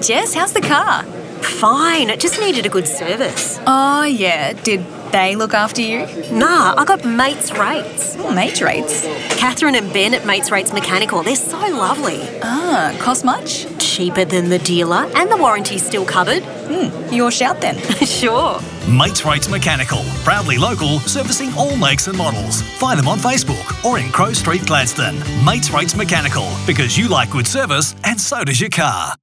Jess, how's the car? Fine, it just needed a good service. Oh, yeah. Did they look after you? Nah, I got Mates Rates. Mates Rates. Catherine and Ben at Mates Rates Mechanical, they're so lovely. Cost much? Cheaper than the dealer, and the warranty's still covered. Your shout then. Sure. Mates Rates Mechanical, proudly local, servicing all makes and models. Find them on Facebook or in Crow Street, Gladstone. Mates Rates Mechanical, because you like good service and so does your car.